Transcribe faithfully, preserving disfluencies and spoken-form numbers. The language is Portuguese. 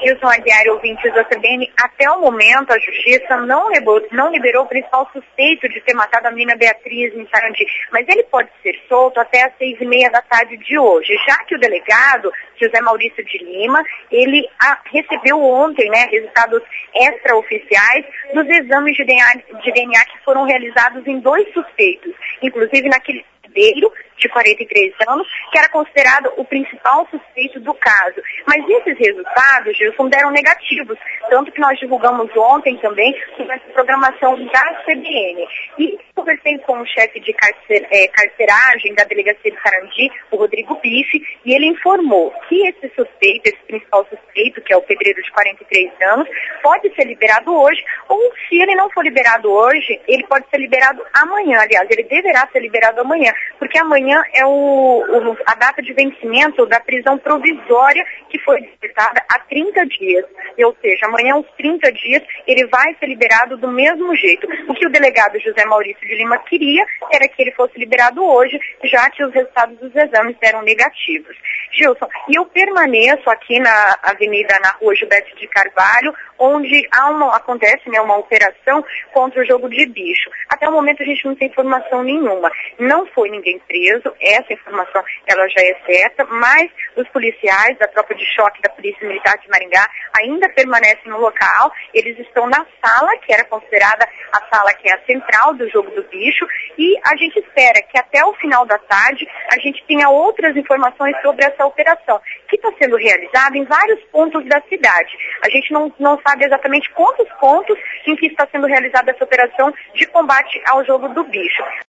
Gilson Aguiar, ouvintes da C B N, até o momento a justiça não liberou, não liberou o principal suspeito de ter matado a menina Beatriz em Sarandi, mas ele pode ser solto até às seis e meia da tarde de hoje, já que o delegado, José Maurício de Lima, ele a, recebeu ontem, né, resultados extraoficiais dos exames de D N A, de D N A que foram realizados em dois suspeitos, inclusive naquele Ribeiro, de quarenta e três anos, que era considerado o principal suspeito do caso. Mas esses resultados, Gilson, deram negativos, tanto que nós divulgamos ontem também sobre essa programação da C B N. E conversei com o chefe de carcer, é, carceragem da delegacia de Sarandi, o Rodrigo Bife, e ele informou que esse suspeito, esse principal suspeito, que é o pedreiro de quarenta e três anos, pode ser liberado hoje, ou se ele não for liberado hoje, ele pode ser liberado amanhã. Aliás, ele deverá ser liberado amanhã, porque amanhã é o, o, a data de vencimento da prisão provisória que foi decretada há trinta dias. Ou seja, amanhã, aos trinta dias, ele vai ser liberado do mesmo jeito. O que o delegado José Maurício de Lima queria era que ele fosse liberado hoje, já que os resultados dos exames eram negativos. Gilson, e eu permaneço aqui na avenida, na rua Gilberto de Carvalho, onde há uma, acontece né, uma operação contra o jogo de bicho. Até o momento a gente não tem informação nenhuma. Não foi ninguém preso, essa informação ela já é certa, mas os policiais da tropa de choque da Polícia Militar de Maringá ainda permanecem no local. Eles estão na sala, que era considerada a sala que é a central do jogo do bicho, e a gente espera que até o final da tarde a gente tenha outras informações sobre essa operação, que está sendo realizada em vários pontos da cidade. A gente não, não sabe exatamente quantos pontos em que está sendo realizada essa operação de combate ao jogo do bicho.